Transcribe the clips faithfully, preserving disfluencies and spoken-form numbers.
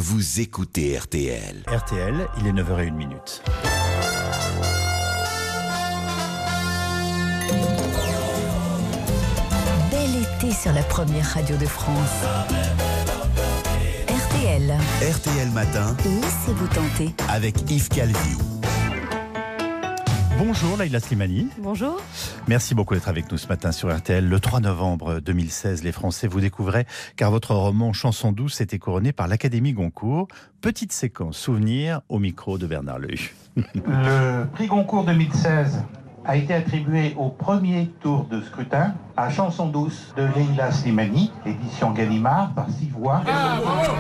vous écoutez R T L. R T L, il est neuf heures zéro une minute. Bel été sur la première radio de France. R T L. R T L Matin. Laissez-vous tenter. Avec Yves Calvi. Bonjour Laïla Slimani. Bonjour. Merci beaucoup d'être avec nous ce matin sur R T L. Le trois novembre deux mille seize, les Français vous découvraient car votre roman Chanson douce était couronné par l'Académie Goncourt. Petite séquence souvenir au micro de Bernard Lehu. Le prix Goncourt deux mille seize a été attribué au premier tour de scrutin à Chanson douce de Laïla Slimani, édition Gallimard, par six voix. Ah, bravo.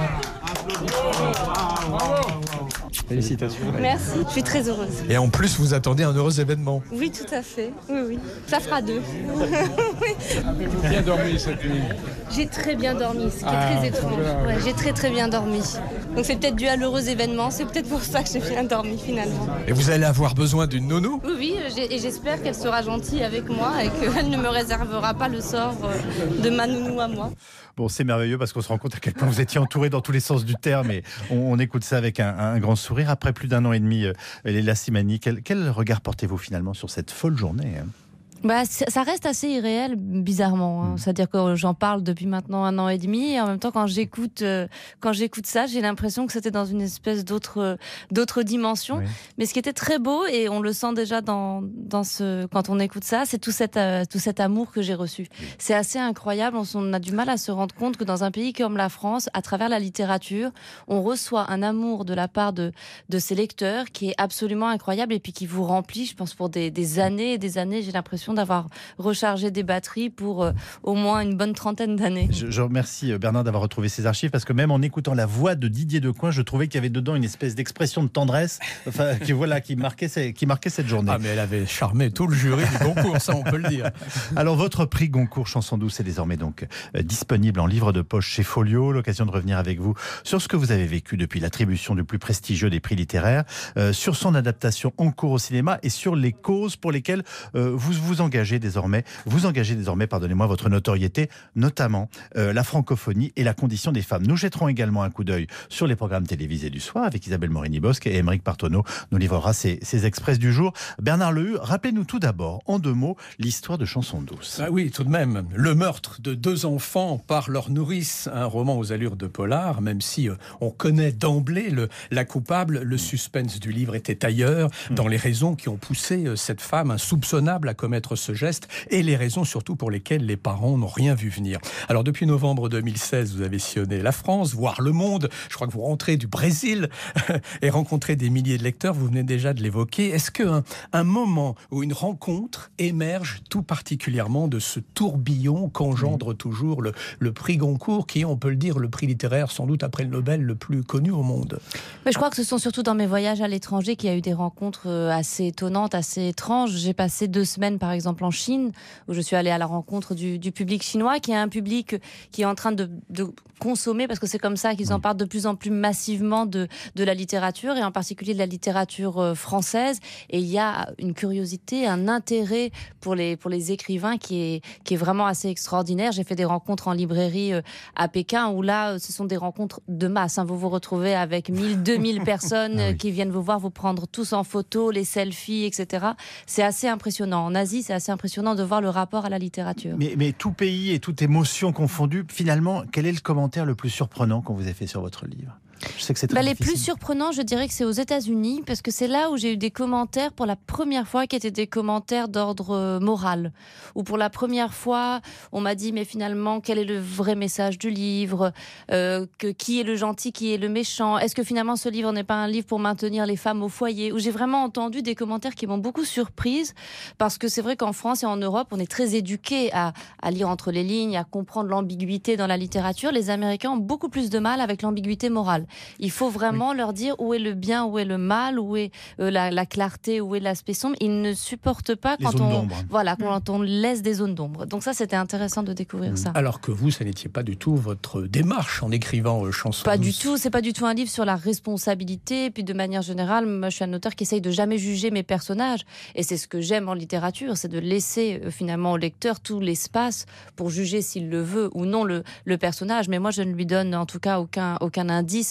Félicitations. Merci, je suis très heureuse. Et en plus, vous attendez un heureux événement. Oui, tout à fait. Oui, oui. Ça fera deux. Oui. Bien dormi cette nuit. J'ai très bien dormi, ce qui Ah, est très étrange. voilà. Ouais, j'ai très très bien dormi. Donc c'est peut-être dû à l'heureux événement, c'est peut-être pour ça que j'ai bien dormi finalement. Et vous allez avoir besoin d'une nounou ? Oui, oui, j'ai- et j'espère qu'elle sera gentille avec moi et qu'elle ne me réservera pas le sort euh, de ma nounou à moi. Bon, c'est merveilleux parce qu'on se rend compte à quel point vous étiez entouré dans tous les sens du terme et on, on écoute ça avec un, un grand sourire. Après plus d'un an et demi, euh, Laïla Slimani, quel, quel regard portez-vous finalement sur cette folle journée hein ? Bah, c- ça reste assez irréel, bizarrement. Hein. Mm. C'est-à-dire que j'en parle depuis maintenant un an et demi, et en même temps, quand j'écoute, euh, quand j'écoute ça, j'ai l'impression que c'était dans une espèce d'autre, euh, d'autre dimension. Oui. Mais ce qui était très beau, et on le sent déjà dans, dans ce, quand on écoute ça, c'est tout cet, euh, tout cet amour que j'ai reçu. C'est assez incroyable. On, s- on a du mal à se rendre compte que dans un pays comme la France, à travers la littérature, on reçoit un amour de la part de, de ses lecteurs qui est absolument incroyable et puis qui vous remplit, je pense, pour des, des années et des années. J'ai l'impression d'avoir rechargé des batteries pour euh, au moins une bonne trentaine d'années. Je, je remercie Bernard d'avoir retrouvé ses archives parce que même en écoutant la voix de Didier Decoing, je trouvais qu'il y avait dedans une espèce d'expression de tendresse enfin, qui, voilà, qui, marquait, ces- qui marquait cette journée. Ah, mais elle avait charmé tout le jury du concours, ça on peut le dire. Alors votre prix Goncourt Chanson douce est désormais donc euh, disponible en livre de poche chez Folio. L'occasion de revenir avec vous sur ce que vous avez vécu depuis l'attribution du plus prestigieux des prix littéraires, euh, sur son adaptation en cours au cinéma et sur les causes pour lesquelles euh, vous vous engagez désormais, vous engagez désormais, pardonnez-moi, votre notoriété, notamment euh, la francophonie et la condition des femmes. Nous jetterons également un coup d'œil sur les programmes télévisés du soir avec Isabelle Morini-Bosque et Émeric Partonneau nous livrera ses, ses express du jour. Bernard Lehu, rappelez-nous tout d'abord, en deux mots, l'histoire de Chanson douce. Ah oui, tout de même. Le meurtre de deux enfants par leur nourrice, un roman aux allures de polar, même si euh, on connaît d'emblée le, la coupable, le suspense du livre était ailleurs, dans les raisons qui ont poussé euh, cette femme insoupçonnable à commettre ce geste et les raisons surtout pour lesquelles les parents n'ont rien vu venir. Alors depuis novembre deux mille seize, vous avez sillonné la France, voire le monde. Je crois que vous rentrez du Brésil et rencontrez des milliers de lecteurs, vous venez déjà de l'évoquer. Est-ce qu'un un moment ou une rencontre émerge tout particulièrement de ce tourbillon qu'engendre toujours le, le prix Goncourt, qui est, on peut le dire, le prix littéraire sans doute après le Nobel le plus connu au monde? Mais je crois que ce sont surtout dans mes voyages à l'étranger qu'il y a eu des rencontres euh, assez étonnantes, assez étranges. J'ai passé deux semaines, par exemple, en Chine, où je suis allée à la rencontre du, du public chinois, qui est un public qui est en train de, de consommer, parce que c'est comme ça qu'ils en parlent de plus en plus massivement de, de la littérature, et en particulier de la littérature euh, française. Et il y a une curiosité, un intérêt pour les, pour les écrivains qui est, qui est vraiment assez extraordinaire. J'ai fait des rencontres en librairie euh, à Pékin, où là, euh, ce sont des rencontres de masse. Hein. Vous vous retrouvez avec mille, deux mille personnes Ah oui. euh, qui viennent vous voir, vous prendre tous en photo, les selfies, et cetera. C'est assez impressionnant. En Asie, c'est assez impressionnant de voir le rapport à la littérature. Mais, mais tout pays et toute émotion confondue, finalement, quel est le commentaire le plus surprenant qu'on vous ait fait sur votre livre ? Je sais que c'est très Bah, les difficile. plus surprenants, je dirais que c'est aux États-Unis, parce que c'est là où j'ai eu des commentaires pour la première fois qui étaient des commentaires d'ordre euh, moral. Ou pour la première fois, on m'a dit, mais finalement, quel est le vrai message du livre euh, que, qui est le gentil, qui est le méchant? Est-ce que finalement, ce livre n'est pas un livre pour maintenir les femmes au foyer? Où j'ai vraiment entendu des commentaires qui m'ont beaucoup surprise, parce que c'est vrai qu'en France et en Europe, on est très éduqués à, à lire entre les lignes, à comprendre l'ambiguïté dans la littérature. Les Américains ont beaucoup plus de mal avec l'ambiguïté morale. Il faut vraiment oui. leur dire où est le bien, où est le mal, où est euh, la, la clarté, où est l'aspect sombre. Ils ne supportent pas les quand zones on, d'ombre. voilà, quand on laisse des zones d'ombre. Donc ça, c'était intéressant de découvrir mmh. ça. Alors que vous, ça n'était pas du tout votre démarche en écrivant euh, Chanson Pas douce. du tout. C'est pas du tout un livre sur la responsabilité. Et puis de manière générale, moi, je suis un auteur qui essaye de jamais juger mes personnages. Et c'est ce que j'aime en littérature, c'est de laisser euh, finalement au lecteur tout l'espace pour juger s'il le veut ou non le, le personnage. Mais moi, je ne lui donne en tout cas aucun, aucun indice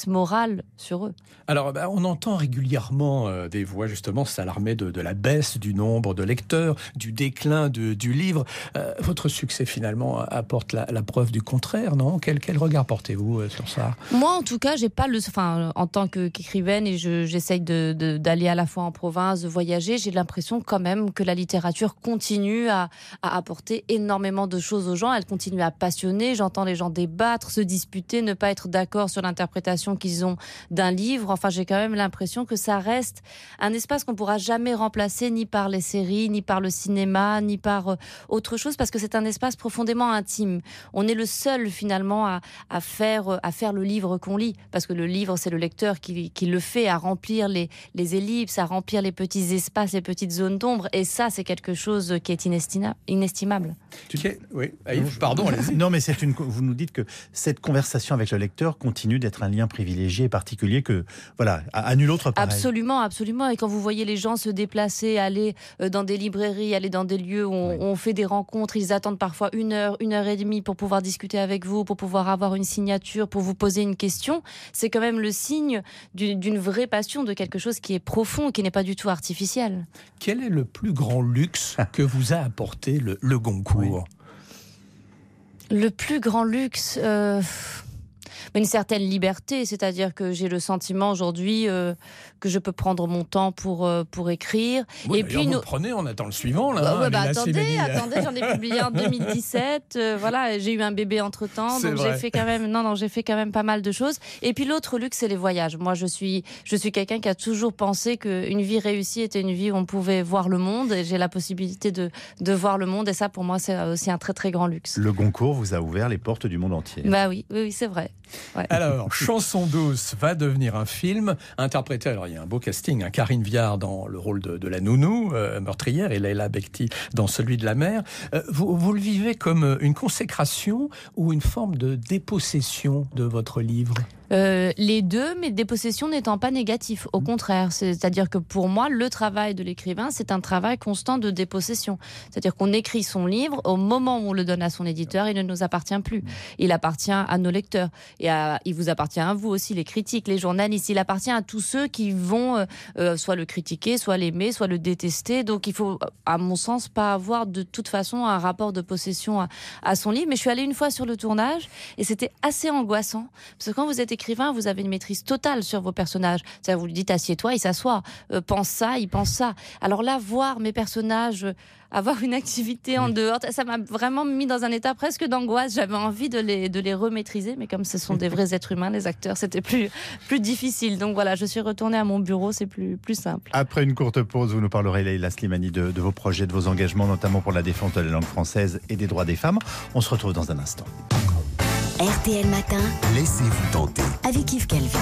préjudice moral sur eux. Alors, bah, on entend régulièrement euh, des voix justement s'alarmer de, de la baisse du nombre de lecteurs, du déclin de, du livre. Euh, votre succès finalement apporte la, la preuve du contraire, non ? Quel, quel regard portez-vous euh, sur ça ? Moi, en tout cas, j'ai pas le, enfin, en tant que, qu'écrivaine, et je, j'essaye de, de, d'aller à la fois en province, de voyager, j'ai l'impression quand même que la littérature continue à, à apporter énormément de choses aux gens. Elle continue à passionner. J'entends les gens débattre, se disputer, ne pas être d'accord sur l'interprétation qu'ils ont d'un livre. Enfin, j'ai quand même l'impression que ça reste un espace qu'on pourra jamais remplacer ni par les séries, ni par le cinéma, ni par euh, autre chose, parce que c'est un espace profondément intime. On est le seul finalement à, à faire à faire le livre qu'on lit, parce que le livre, c'est le lecteur qui, qui le fait, à remplir les, les ellipses, à remplir les petits espaces, les petites zones d'ombre, et ça, c'est quelque chose qui est inestima- inestimable. Okay. Oui, Aïf, pardon, allez-y. Non, mais c'est une. Vous nous dites que cette conversation avec le lecteur continue d'être un lien privilégié et particulier que, voilà, à, à nul autre pareil. Absolument, absolument. Et quand vous voyez les gens se déplacer, aller dans des librairies, aller dans des lieux où on, oui. on fait des rencontres, ils attendent parfois une heure, une heure et demie pour pouvoir discuter avec vous, pour pouvoir avoir une signature, pour vous poser une question. C'est quand même le signe d'une, d'une vraie passion, de quelque chose qui est profond, qui n'est pas du tout artificiel. Quel est le plus grand luxe que vous a apporté le, le Goncourt ? Oui. Le plus grand luxe, euh, une certaine liberté, c'est-à-dire que j'ai le sentiment aujourd'hui euh, que je peux prendre mon temps pour euh, pour écrire. Oui, et puis vous nous... le prenez, on attend le suivant là. Bah, hein, ouais, bah, attendez, Slimani. attendez, j'en ai publié en deux mille dix-sept. Euh, voilà, j'ai eu un bébé entre temps, donc vrai. j'ai fait quand même, non, non, j'ai fait quand même pas mal de choses. Et puis l'autre luxe, c'est les voyages. Moi, je suis, je suis quelqu'un qui a toujours pensé qu'une vie réussie était une vie où on pouvait voir le monde. Et j'ai la possibilité de de voir le monde. Et ça, pour moi, c'est aussi un très très grand luxe. Le Goncourt vous a ouvert les portes du monde entier. Bah oui, oui, oui, c'est vrai. Ouais. Alors, Chanson douce va devenir un film interprété. Alors, il y a un beau casting. Hein, Karine Viard dans le rôle de, de la nounou euh, meurtrière et Leila Bekti dans celui de la mère. Euh, vous, vous le vivez comme une consécration ou une forme de dépossession de votre livre ? Euh, les deux, mais dépossession n'étant pas négatif. Au contraire, c'est-à-dire que pour moi, le travail de l'écrivain, c'est un travail constant de dépossession. C'est-à-dire qu'on écrit son livre, au moment où on le donne à son éditeur, il ne nous appartient plus. Il appartient à nos lecteurs. Et à, il vous appartient à vous aussi, les critiques, les journalistes. Il appartient à tous ceux qui vont euh, soit le critiquer, soit l'aimer, soit le détester. Donc il faut, à mon sens, pas avoir de toute façon un rapport de possession à, à son livre. Mais je suis allée une fois sur le tournage et c'était assez angoissant. Parce que quand vous êtes écrivain, vous avez une maîtrise totale sur vos personnages. C'est-à-dire, vous lui dites assieds-toi, il s'assoit. Euh, pense ça, il pense ça. Alors là, voir mes personnages euh, avoir une activité en dehors, ça m'a vraiment mis dans un état presque d'angoisse. J'avais envie de les, de les remaîtriser, mais comme ce sont des vrais êtres humains, les acteurs, c'était plus, plus difficile. Donc voilà, je suis retournée à mon bureau, c'est plus, plus simple. Après une courte pause, vous nous parlerez, Leila Slimani, de, de vos projets, de vos engagements, notamment pour la défense de la langue française et des droits des femmes. On se retrouve dans un instant. R T L Matin, Laissez-vous tenter. avec Yves Calvi.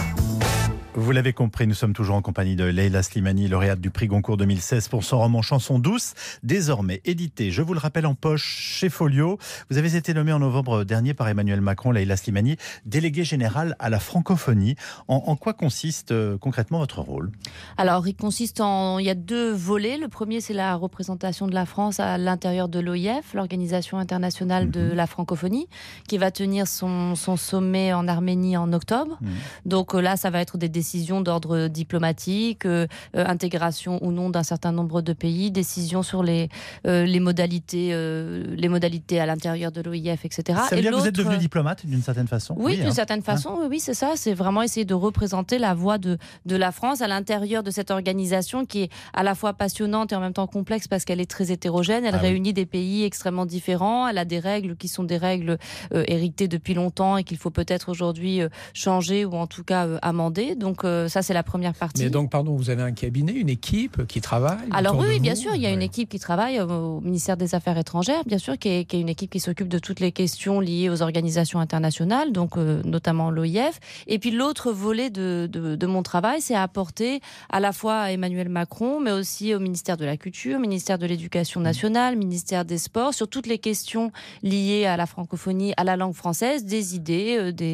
Vous l'avez compris, nous sommes toujours en compagnie de Leila Slimani, lauréate du prix Goncourt deux mille seize pour son roman Chanson douce, désormais édité, je vous le rappelle, en poche chez Folio. Vous avez été nommée en novembre dernier par Emmanuel Macron, Leila Slimani, déléguée générale à la francophonie. En, en quoi consiste euh, concrètement votre rôle ? Alors, il consiste en... Il y a deux volets. Le premier, c'est la représentation de la France à l'intérieur de l'O I F, l'Organisation internationale mmh. de la francophonie, qui va tenir son, son sommet en Arménie en octobre. Mmh. Donc là, ça va être des décisions d'ordre diplomatique, euh, euh, intégration ou non d'un certain nombre de pays, décisions sur les, euh, les, modalités, euh, les modalités à l'intérieur de l'O I F, et cetera. Ça veut et dire que vous êtes devenu diplomate d'une certaine façon ? Oui, oui d'une hein. certaine façon, oui, oui, c'est ça. C'est vraiment essayer de représenter la voix de, de la France à l'intérieur de cette organisation qui est à la fois passionnante et en même temps complexe parce qu'elle est très hétérogène. Elle ah, réunit oui. des pays extrêmement différents. Elle a des règles qui sont des règles euh, héritées depuis longtemps et qu'il faut peut-être aujourd'hui euh, changer ou en tout cas euh, amender. Donc, Donc euh, ça, c'est la première partie. Mais donc, pardon, vous avez un cabinet, une équipe qui travaille ? Alors oui, oui bien vous sûr, il y a ouais. une équipe qui travaille au ministère des Affaires étrangères, bien sûr, qui est, qui est une équipe qui s'occupe de toutes les questions liées aux organisations internationales, donc euh, notamment l'O I F. Et puis l'autre volet de, de, de mon travail, c'est à apporter à la fois à Emmanuel Macron, mais aussi au ministère de la Culture, ministère de l'Éducation nationale, ministère des Sports, sur toutes les questions liées à la francophonie, à la langue française, des idées, euh, des...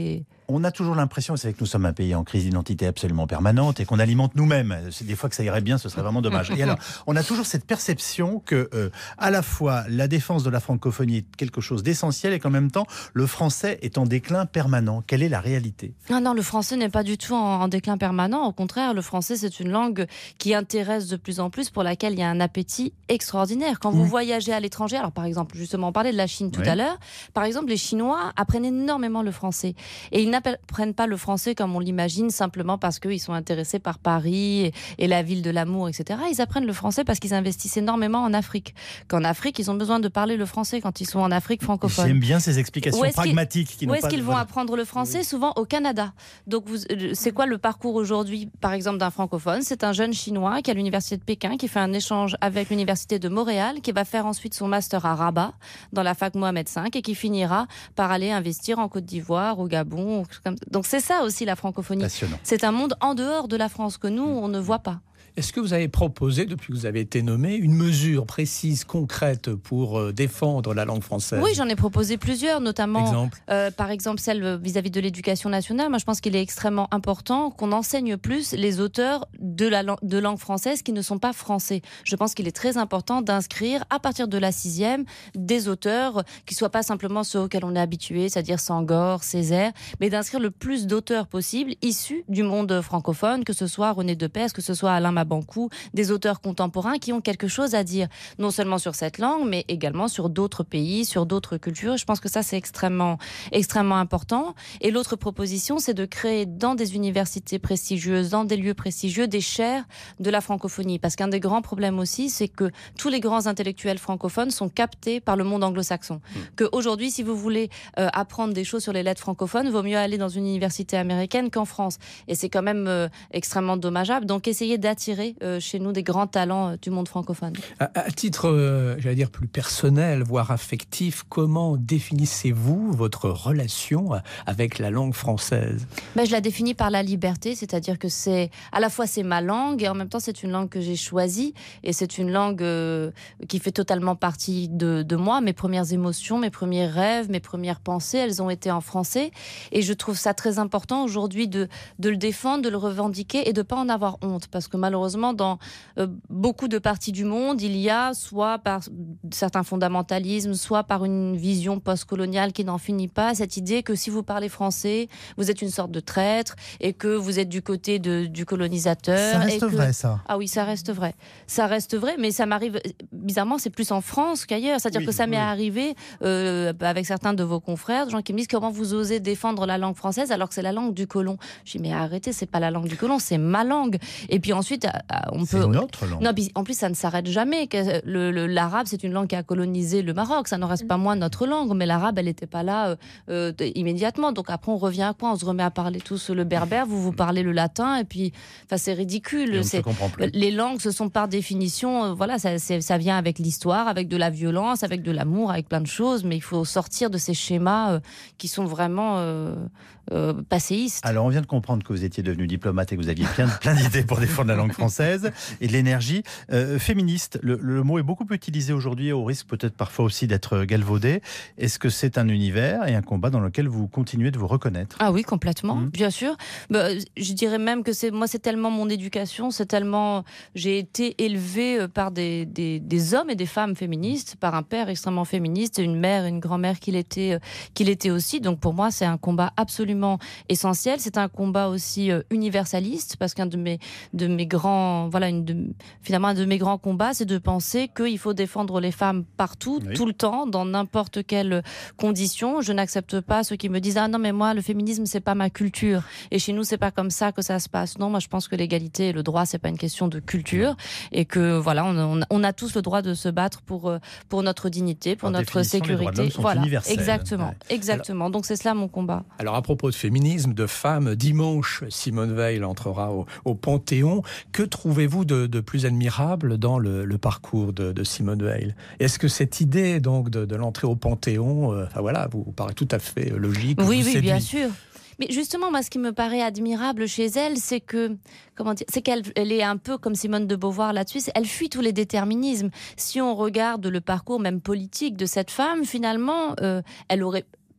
On a toujours l'impression, c'est que nous sommes un pays en crise d'identité absolument permanente et qu'on alimente nous-mêmes. C'est des fois que ça irait bien, ce serait vraiment dommage. Et alors, on a toujours cette perception que, euh, à la fois, la défense de la francophonie est quelque chose d'essentiel et qu'en même temps, le français est en déclin permanent. Quelle est la réalité ? Non, non, le français n'est pas du tout en, en déclin permanent. Au contraire, le français, c'est une langue qui intéresse de plus en plus, pour laquelle il y a un appétit extraordinaire. Quand vous mmh. voyagez à l'étranger, alors par exemple, justement, on parlait de la Chine tout oui. à l'heure, par exemple, les Chinois apprennent énormément le français. Et ils n'apprennent pas le français comme on l'imagine, simplement parce qu'ils sont intéressés par Paris et, et la ville de l'amour, et cetera. Ils apprennent le français parce qu'ils investissent énormément en Afrique. Qu'en Afrique, ils ont besoin de parler le français quand ils sont en Afrique francophone. J'aime bien ces explications pragmatiques. Qui où est-ce qu'ils vont voilà. apprendre le français ? Souvent au Canada. Donc, vous, c'est quoi le parcours aujourd'hui, par exemple, d'un francophone ? C'est un jeune Chinois qui est à l'université de Pékin, qui fait un échange avec l'université de Montréal, qui va faire ensuite son master à Rabat, dans la fac Mohamed cinq, et qui finira par aller investir en Côte d'Ivoire, au Gabon. Donc c'est ça aussi la francophonie. Passionnant. C'est un monde en dehors de la France que nous, on ne voit pas. Est-ce que vous avez proposé, depuis que vous avez été nommé, une mesure précise, concrète pour défendre la langue française ? Oui, j'en ai proposé plusieurs, notamment, exemple. Euh, par exemple, celle vis-à-vis de l'éducation nationale. Moi, je pense qu'il est extrêmement important qu'on enseigne plus les auteurs de la lang- de langue française qui ne sont pas français. Je pense qu'il est très important d'inscrire, à partir de la sixième, des auteurs qui ne soient pas simplement ceux auxquels on est habitué, c'est-à-dire Senghor, Césaire, mais d'inscrire le plus d'auteurs possible issus du monde francophone, que ce soit René Depers, que ce soit Alain Mabanckou, des auteurs contemporains qui ont quelque chose à dire, non seulement sur cette langue, mais également sur d'autres pays, sur d'autres cultures. Je pense que ça, c'est extrêmement, extrêmement important. Et l'autre proposition, c'est de créer dans des universités prestigieuses, dans des lieux prestigieux, des chaires de la francophonie. Parce qu'un des grands problèmes aussi, c'est que tous les grands intellectuels francophones sont captés par le monde anglo-saxon. Mmh. Qu'aujourd'hui, si vous voulez euh, apprendre des choses sur les lettres francophones, il vaut mieux aller dans une université américaine qu'en France. Et c'est quand même euh, extrêmement dommageable. Donc, essayez d'attirer euh, chez nous des grands talents euh, du monde francophone. À, à titre, euh, j'allais dire, plus personnel, voire affectif, comment définissez-vous votre relation avec la langue française ? Ben, je la définis par la liberté, c'est-à-dire que c'est, à la fois c'est ma langue et en même temps c'est une langue que j'ai choisie et c'est une langue euh, qui fait totalement partie de, de moi. Mes premières émotions, mes premiers rêves, mes premières pensées, elles ont été en français et je trouve ça très important aujourd'hui de, de le défendre, de le revendiquer et de ne pas en avoir honte, parce que malheureusement dans euh, beaucoup de parties du monde, il y a soit par certains fondamentalismes, soit par une vision postcoloniale qui n'en finit pas, cette idée que si vous parlez français, vous êtes une sorte de traître et que vous êtes du côté de, du colonisateur. Ça reste et que... vrai, ça. Ah oui, ça reste vrai. Ça reste vrai, mais ça m'arrive, bizarrement, c'est plus en France qu'ailleurs. C'est-à-dire oui, que ça oui. m'est arrivé euh, avec certains de vos confrères, des gens qui me disent comment vous osez défendre la langue française alors que c'est la langue du colon. Je dis mais arrêtez, c'est pas la langue du colon, c'est ma langue. Et puis ensuite, on peut... C'est notre langue. Non, en plus, ça ne s'arrête jamais. Le, le, l'arabe, c'est une langue qui a colonisé le Maroc. Ça n'en reste pas moins notre langue, mais l'arabe, elle n'était pas là euh, euh, immédiatement. Donc après, on revient à quoi ? On se remet à parler tous le berbère, vous vous parlez le latin, et puis, enfin, c'est ridicule. C'est, les langues, ce sont par définition, euh, voilà, ça, c'est, ça vient avec l'histoire, avec de la violence, avec de l'amour, avec plein de choses, mais il faut sortir de ces schémas euh, qui sont vraiment euh, euh, passéistes. Alors, on vient de comprendre que vous étiez devenu diplomate et que vous aviez plein, plein d'idées pour défendre la langue française et de l'énergie. Euh, féministe, le, le mot est beaucoup utilisé aujourd'hui, au risque peut-être parfois aussi d'être galvaudé. Est-ce que c'est un univers et un combat dans lequel vous continuez de vous reconnaître ? Ah oui, complètement, mmh. bien sûr. Bah, je dirais même que c'est, moi, c'est tellement mon éducation, c'est tellement... J'ai été élevée par des, des, des hommes et des femmes féministes, par un père extrêmement féministe, et une mère et une grand-mère qu'il était, qu'il était aussi. Donc pour moi, c'est un combat absolument essentiel. C'est un combat aussi universaliste, parce qu'un de mes, de mes grands... Voilà, une de, finalement, un de mes grands combats, c'est de penser qu'il faut défendre les femmes partout, oui. tout le temps, dans n'importe quelle condition. Je n'accepte pas ceux qui me disent « Ah non, mais moi, le féminisme, c'est pas ma culture. Et chez nous, c'est pas comme ça que ça se passe. » Non, moi, je pense que l'égalité et le droit, c'est pas une question de culture. Et que, voilà, on, on a tous le droit de se battre pour, pour notre dignité, pour en notre sécurité. Voilà, exactement. Exactement. Alors, donc, c'est cela mon combat. Alors, à propos de féminisme, de femmes, dimanche, Simone Veil entrera au, au Panthéon. Que trouvez-vous de, de plus admirable dans le, le parcours de, de Simone Veil ? Est-ce que cette idée donc de, de l'entrée au Panthéon, euh, enfin voilà, vous, vous paraît tout à fait logique ? Oui, oui, bien sûr. Mais justement, moi, ce qui me paraît admirable chez elle, c'est que, comment dire, c'est qu'elle elle est un peu comme Simone de Beauvoir là-dessus. Elle fuit tous les déterminismes. Si on regarde le parcours même politique de cette femme, finalement, euh, elle aurait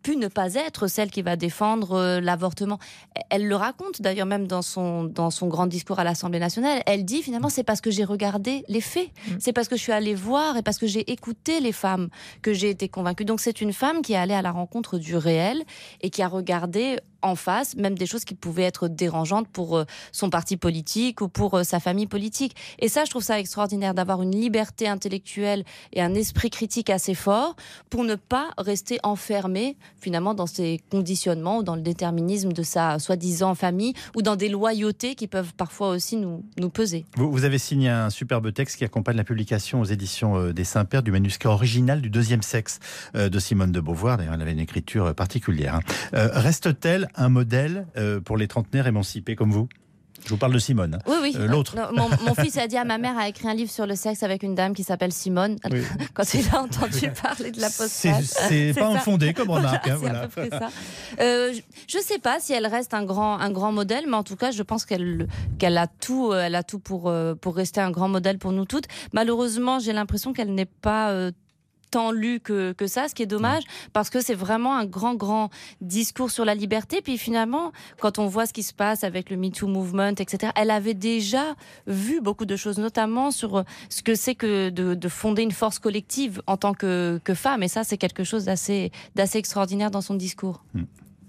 pu ne pas être celle qui va défendre euh, l'avortement. Elle le raconte d'ailleurs même dans son, dans son grand discours à l'Assemblée nationale. Elle dit finalement c'est parce que j'ai regardé les faits, mmh. c'est parce que je suis allée voir et parce que j'ai écouté les femmes que j'ai été convaincue. Donc c'est une femme qui est allée à la rencontre du réel et qui a regardé en face, même des choses qui pouvaient être dérangeantes pour euh, son parti politique ou pour euh, sa famille politique. Et ça, je trouve ça extraordinaire d'avoir une liberté intellectuelle et un esprit critique assez fort pour ne pas rester enfermé finalement dans ses conditionnements ou dans le déterminisme de sa soi-disant famille ou dans des loyautés qui peuvent parfois aussi nous, nous peser. Vous, vous avez signé un superbe texte qui accompagne la publication aux éditions euh, des Saints-Pères du manuscrit original du Deuxième Sexe euh, de Simone de Beauvoir. D'ailleurs, elle avait une écriture particulière. Hein. Euh, reste-t-elle un modèle euh, pour les trentenaires émancipés comme vous? Je vous parle de Simone. Hein. Oui, oui. Euh, l'autre. Non, mon, mon fils a dit à ma mère, a écrit un livre sur le sexe avec une dame qui s'appelle Simone. Oui. Quand il a entendu parler de la postale. C'est, c'est, c'est pas infondé comme remarque. Hein, voilà, c'est voilà. à peu près ça. Euh, je ne sais pas si elle reste un grand, un grand modèle, mais en tout cas, je pense qu'elle, qu'elle a tout, elle a tout pour, pour rester un grand modèle pour nous toutes. Malheureusement, j'ai l'impression qu'elle n'est pas euh, tant lu que, que ça, ce qui est dommage, parce que c'est vraiment un grand, grand discours sur la liberté. Puis finalement, quand on voit ce qui se passe avec le MeToo Movement, et cetera, elle avait déjà vu beaucoup de choses, notamment sur ce que c'est que de, de fonder une force collective en tant que, que femme. Et ça, c'est quelque chose d'assez, d'assez extraordinaire dans son discours. Mmh.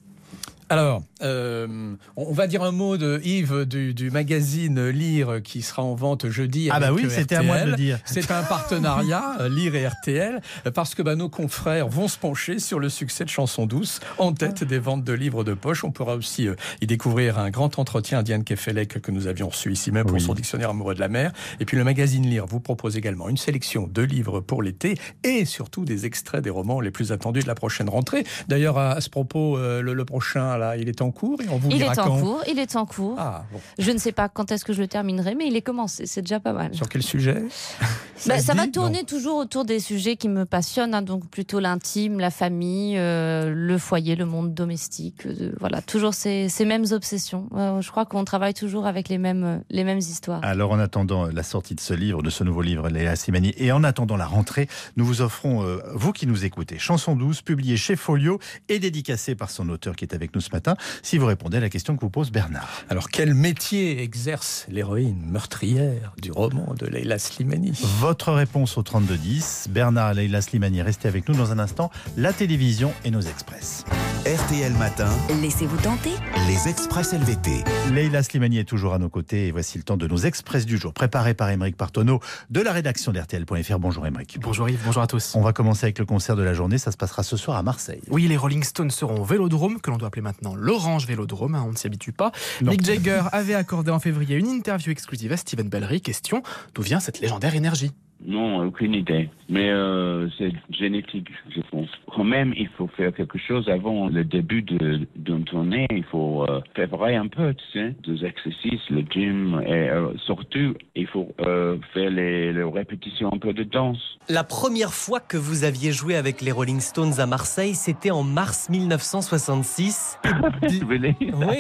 Alors, euh, on va dire un mot de Yves du, du magazine Lire qui sera en vente jeudi. Ah avec bah oui, R T L. c'était à moi de le dire. C'est un partenariat Lire et R T L parce que bah, nos confrères vont se pencher sur le succès de Chansons douces en tête des ventes de livres de poche. On pourra aussi euh, y découvrir un grand entretien à Diane Kefelec que nous avions reçu ici même pour oui. son dictionnaire amoureux de la mer. Et puis le magazine Lire vous propose également une sélection de livres pour l'été et surtout des extraits des romans les plus attendus de la prochaine rentrée. D'ailleurs, à, à ce propos, euh, le, le prochain, là, il est en cours et on vous il dira est en quand. cours, il est en cours. Ah, bon. Je ne sais pas quand est-ce que je le terminerai, mais il est commencé. C'est déjà pas mal. Sur quel sujet? Ça, bah, ça va tourner non. toujours autour des sujets qui me passionnent, hein, donc plutôt l'intime, la famille, euh, le foyer, le monde domestique. Euh, voilà, toujours ces, ces mêmes obsessions. Euh, je crois qu'on travaille toujours avec les mêmes, les mêmes histoires. Alors, en attendant la sortie de ce livre, de ce nouveau livre, Leila Slimani, et en attendant la rentrée, nous vous offrons, euh, vous qui nous écoutez, Chansons douces, publiée chez Folio et dédicacée par son auteur qui est avec nous ce matin, si vous répondez à la question que vous pose Bernard. Alors, quel métier exerce l'héroïne meurtrière du roman de Leila Slimani? Votre réponse au trente-deux dix. Bernard et Leila Slimani, restez avec nous dans un instant. La télévision et nos express. R T L Matin. Laissez-vous tenter. Les express L V T. Leila Slimani est toujours à nos côtés et voici le temps de nos express du jour, préparés par Aymeric Partonneau de la rédaction d'R T L point F R. Bonjour Aymeric. Bonjour Yves, bonjour à tous. On va commencer avec le concert de la journée, ça se passera ce soir à Marseille. Oui, les Rolling Stones seront au Vélodrome, que l'on doit appeler maintenant l'Orange Vélodrome, hein, on ne s'y habitue pas. Non. Mick Jagger avait accordé en février une interview exclusive à Stephen Bellery. Question, d'où vient cette légendaire énergie? Non, aucune idée. Mais euh, c'est génétique, je pense. Quand même, il faut faire quelque chose avant le début de, d'une tournée. Il faut euh, préparer un peu, tu sais, des exercices, le gym. Et euh, surtout, il faut euh, faire les, les répétitions un peu de danse. La première fois que vous aviez joué avec les Rolling Stones à Marseille, c'était en mars mille neuf cent soixante-six. Oui.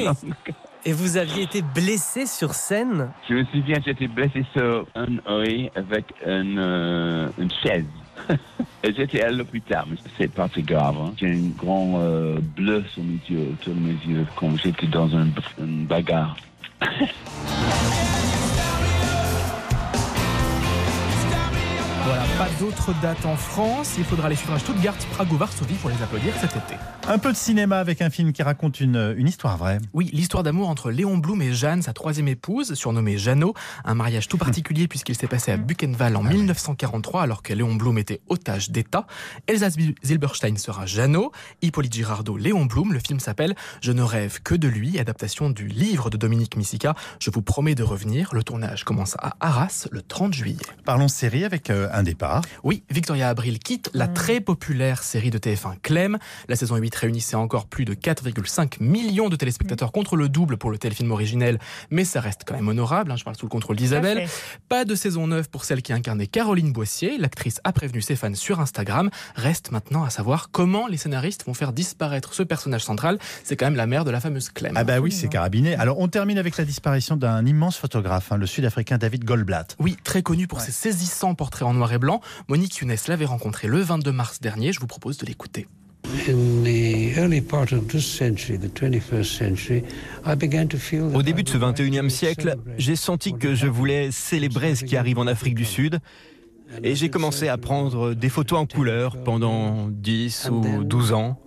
Et vous aviez été blessé sur scène? Je me souviens, j'étais blessé sur un œil avec une, euh, une chaise. Et j'étais à l'hôpital, mais c'est pas très grave. Hein. J'ai un grand euh, bleu sur mes yeux, autour de mes yeux, comme j'étais dans une, une bagarre. Voilà, pas d'autres dates en France. Il faudra aller suivre à Stuttgart, Prague ou Varsovie pour les applaudir cet été. Un peu de cinéma avec un film qui raconte une, une histoire vraie. Oui, l'histoire d'amour entre Léon Blum et Jeanne, sa troisième épouse, surnommée Jeannot. Un mariage tout particulier puisqu'il s'est passé à Buchenwald en mille neuf cent quarante-trois alors que Léon Blum était otage d'État. Elsa Zilberstein sera Jeannot, Hippolyte Girardot, Léon Blum. Le film s'appelle Je ne rêve que de lui, adaptation du livre de Dominique Misica. Je vous promets de revenir. Le tournage commence à Arras le trente juillet. Parlons série avec euh, un départ. Oui, Victoria Abril quitte la très populaire série de T F un Clem. La saison huit réunissait encore plus de quatre virgule cinq millions de téléspectateurs contre le double pour le téléfilm originel, mais ça reste quand même honorable, hein, je parle sous le contrôle d'Isabelle. Pas de saison neuf pour celle qui incarnait Caroline Boissier. L'actrice a prévenu ses fans sur Instagram. Reste maintenant à savoir comment les scénaristes vont faire disparaître ce personnage central. C'est quand même la mère de la fameuse Clem. Ah bah oui, c'est carabiné. Alors on termine avec la disparition d'un immense photographe, hein, le sud-africain David Goldblatt. Oui, très connu pour ouais. ses saisissants portraits en noir et blanc. Monique Younes l'avait rencontré le vingt-deux mars dernier. Je vous propose de l'écouter. Au début de ce vingt et unième siècle, j'ai senti que je voulais célébrer ce qui arrive en Afrique du Sud. Et j'ai commencé à prendre des photos en couleur pendant dix ou douze ans.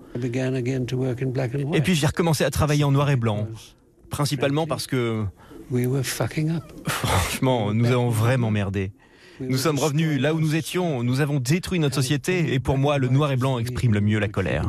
Et puis j'ai recommencé à travailler en noir et blanc, principalement parce que, franchement, nous avons vraiment merdé. Nous sommes revenus là où nous étions, nous avons détruit notre société et pour moi, le noir et blanc exprime le mieux la colère.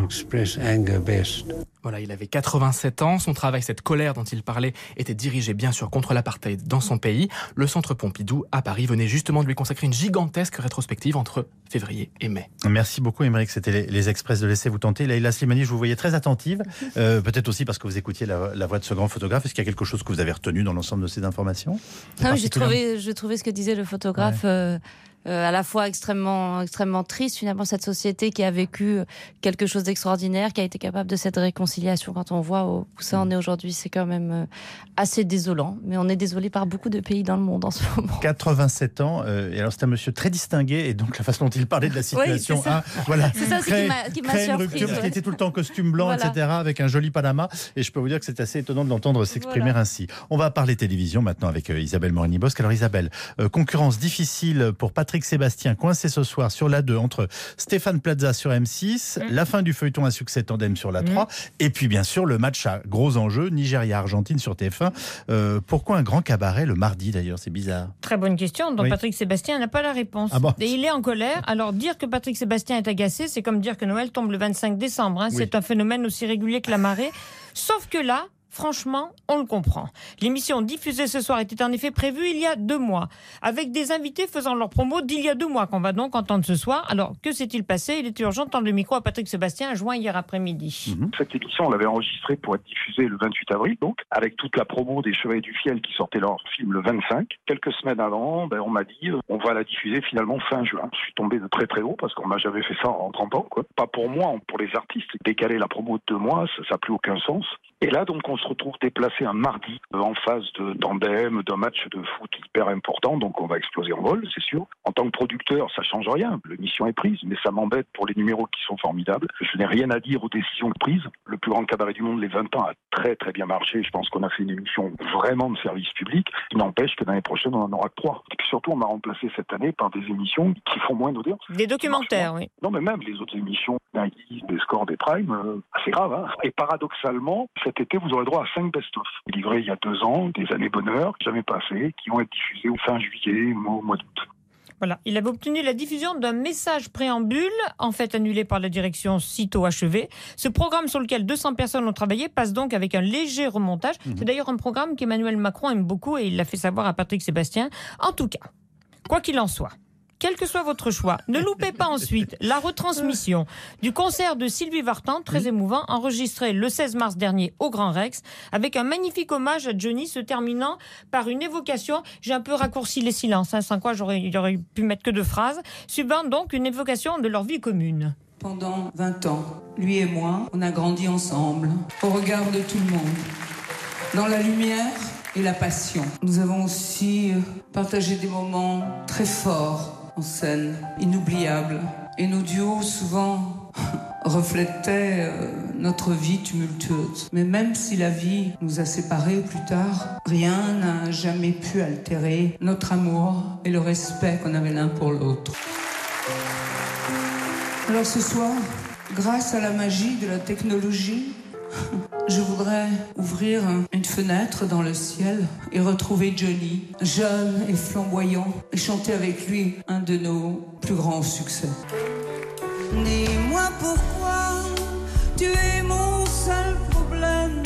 Voilà, il avait quatre-vingt-sept ans. Son travail, cette colère dont il parlait, était dirigé bien sûr contre l'apartheid dans son pays. Le Centre Pompidou à Paris venait justement de lui consacrer une gigantesque rétrospective entre février et mai. Merci beaucoup, Émeric. C'était les, les Express de Laissez-vous tenter. Leïla Slimani, je vous voyais très attentive. Euh, peut-être aussi parce que vous écoutiez la, la voix de ce grand photographe. Est-ce qu'il y a quelque chose que vous avez retenu dans l'ensemble de ces informations? Ah, j'ai trouvé, j'ai trouvé ce que disait le photographe. Ouais. Euh... Euh, à la fois extrêmement, extrêmement triste, finalement, cette société qui a vécu quelque chose d'extraordinaire, qui a été capable de cette réconciliation. Quand on voit où ça en est aujourd'hui, c'est quand même assez désolant. Mais on est désolé par beaucoup de pays dans le monde en ce moment. quatre-vingt-sept ans, euh, et alors c'est un monsieur très distingué, et donc la façon dont il parlait de la situation, oui, c'est ça, hein, voilà, c'est ça crée, qui m'a surpris. Une rupture, parce qu'il était tout le temps en costume blanc, voilà. et cetera, avec un joli Panama. Et je peux vous dire que c'est assez étonnant de l'entendre s'exprimer voilà. ainsi. On va parler télévision maintenant avec euh, Isabelle Morini-Bosc. Alors Isabelle, euh, concurrence difficile pour Patrick Sébastien, c'est ce soir sur la deux entre Stéphane Plaza sur M six, mmh. la fin du feuilleton à succès tandem sur la trois, mmh. et puis bien sûr le match à gros enjeux Nigeria-Argentine sur T F un. Euh, pourquoi un grand cabaret le mardi d'ailleurs? C'est bizarre. Très bonne question, dont oui. Patrick Sébastien n'a pas la réponse. Ah bon. Et il est en colère. Alors dire que Patrick Sébastien est agacé, c'est comme dire que Noël tombe le vingt-cinq décembre. Hein. Oui. C'est un phénomène aussi régulier que la marée. Sauf que là, franchement, on le comprend. L'émission diffusée ce soir était en effet prévue il y a deux mois, avec des invités faisant leur promo d'il y a deux mois, qu'on va donc entendre ce soir. Alors, que s'est-il passé? Il était urgent de tendre le micro à Patrick Sébastien, joint hier après-midi. Mmh. Cette émission, on l'avait enregistrée pour être diffusée le vingt-huit avril, donc, avec toute la promo des Chevaliers du Fiel qui sortait leur film le vingt-cinq. Quelques semaines avant, ben, on m'a dit, euh, on va la diffuser finalement fin juin. Je suis tombé de très très haut, parce qu'on n'a jamais fait ça en trente ans, quoi. Pas pour moi, pour les artistes. Décaler la promo de deux mois, ça n'a plus aucun sens. Et là, donc, on se retrouve déplacé un mardi euh, en phase de tandem, d'un match de foot hyper important, donc on va exploser en vol, c'est sûr. En tant que producteur, ça change rien, l'émission est prise, mais ça m'embête pour les numéros qui sont formidables. Je n'ai rien à dire aux décisions prises. Le plus grand cabaret du monde, les vingt ans, a très très bien marché. Je pense qu'on a fait une émission vraiment de service public. Il n'empêche que l'année prochaine, on en aura que trois. Et puis surtout, on m'a remplacé cette année par des émissions qui font moins d'audience. Des documentaires, oui. Non, mais même les autres émissions, des scores, des primes, euh, c'est grave. Hein. Et paradoxalement, cet été, vous aurez droit à cinq best-of. Livrés il y a deux ans, des années bonheur, jamais passées, qui vont être diffusés au fin juillet, au mois d'août. Voilà, il avait obtenu la diffusion d'un message préambule, en fait annulé par la direction sitôt achevé. Ce programme sur lequel deux cents personnes ont travaillé passe donc avec un léger remontage. Mmh. C'est d'ailleurs un programme qu'Emmanuel Macron aime beaucoup et il l'a fait savoir à Patrick Sébastien. En tout cas, quoi qu'il en soit, quel que soit votre choix, ne loupez pas ensuite la retransmission du concert de Sylvie Vartan, très émouvant, enregistré le seize mars dernier au Grand Rex, avec un magnifique hommage à Johnny, se terminant par une évocation. J'ai un peu raccourci les silences, hein, sans quoi j'aurais, j'aurais pu mettre que deux phrases, suivant donc une évocation de leur vie commune. Pendant vingt ans, lui et moi, on a grandi ensemble, au regard de tout le monde, dans la lumière et la passion. Nous avons aussi partagé des moments très forts en scène, inoubliable. Et nos duos, souvent, reflétaient euh, notre vie tumultueuse. Mais même si la vie nous a séparés plus tard, rien n'a jamais pu altérer notre amour et le respect qu'on avait l'un pour l'autre. Alors ce soir, grâce à la magie de la technologie, je voudrais ouvrir une fenêtre dans le ciel et retrouver Johnny, jeune et flamboyant, et chanter avec lui un de nos plus grands succès. Dis-moi pourquoi tu es mon seul problème.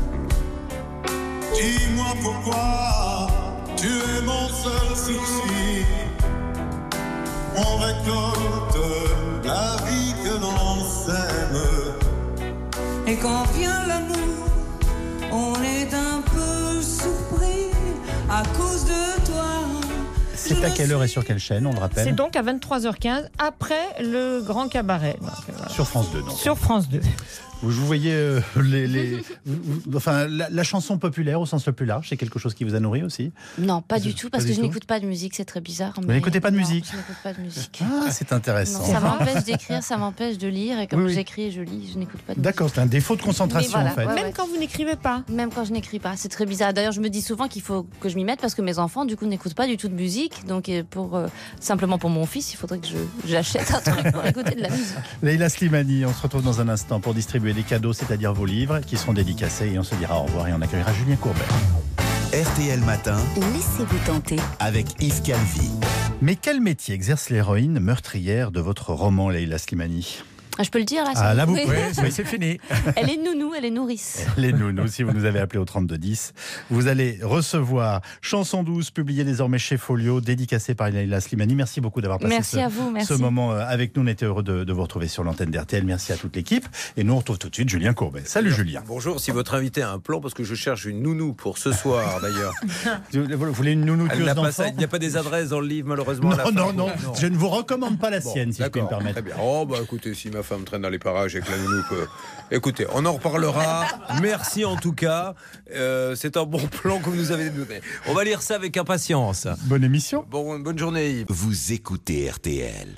Dis-moi pourquoi tu es mon seul souci. On récolte la vie que l'on sème. Et quand vient l'amour, on est un peu surpris à cause de toi. C'est à quelle heure et sur quelle chaîne, on le rappelle? C'est donc à vingt-trois heures quinze, après le Grand Cabaret. Donc, voilà. Sur France deux, donc. Sur France deux. Vous, vous voyez euh, les, les vous- enfin la, la chanson populaire au sens le plus large, c'est quelque chose qui vous a nourri aussi? Non, pas Vous- du tout, parce pas que du je tout n'écoute pas de musique, c'est très bizarre. Vous mais n'écoutez pas de non, musique? Je n'écoute pas de musique. Ah, c'est intéressant. Non, ça m'empêche d'écrire, ça m'empêche de lire, et comme Oui, oui. j'écris et je lis, je n'écoute pas de musique. D'accord, c'est un défaut de concentration Mais voilà, en fait. ouais, Même ouais. quand vous n'écrivez pas. Même quand je n'écris pas, c'est très bizarre. D'ailleurs, je me dis souvent qu'il faut que je m'y mette parce que mes enfants, du coup, n'écoutent pas du tout de musique. Donc, euh, pour euh, simplement pour mon fils, il faudrait que je j'achète un truc pour écouter de la musique. Leïla Slimani, on se retrouve dans un instant pour distribuer des cadeaux, c'est-à-dire vos livres, qui seront dédicacés, et on se dira au revoir et on accueillera Julien Courbet. R T L Matin Laissez-vous tenter. avec Yves Calvi. Mais quel métier exerce l'héroïne meurtrière de votre roman, Leïla Slimani? Ah, je peux le dire là Ah, ça là, vous Oui. pouvez, oui, c'est fini. Elle est nounou, elle est nourrice. Les nounous, si vous nous avez appelé au trente-deux dix, vous allez recevoir Chanson douce, publiée désormais chez Folio, dédicacée par Leïla Slimani. Merci beaucoup d'avoir passé Merci ce, à vous, merci. ce moment euh, avec nous. On était heureux de, de vous retrouver sur l'antenne d'R T L. Merci à toute l'équipe. Et nous, on retrouve tout de suite Julien Courbet. Salut Julien. Bonjour, si votre invité a un plan, parce que je cherche une nounou pour ce soir d'ailleurs. Vous voulez une nounou Elle tueuse n'a pas d'enfants? ça, il n'y a pas des adresses dans le livre malheureusement. à la Non, fin. non, non, je ne vous recommande pas la Bon, sienne, si je puis me d'accord, permettre. Très bien. Oh, bah écoutez, si ma femme traîne dans les parages et que la nounou peut. Écoutez, on en reparlera. Merci en tout cas. Euh, c'est un bon plan que vous nous avez donné. On va lire ça avec impatience. Bonne émission. Bon, bonne journée Yves. Vous écoutez R T L.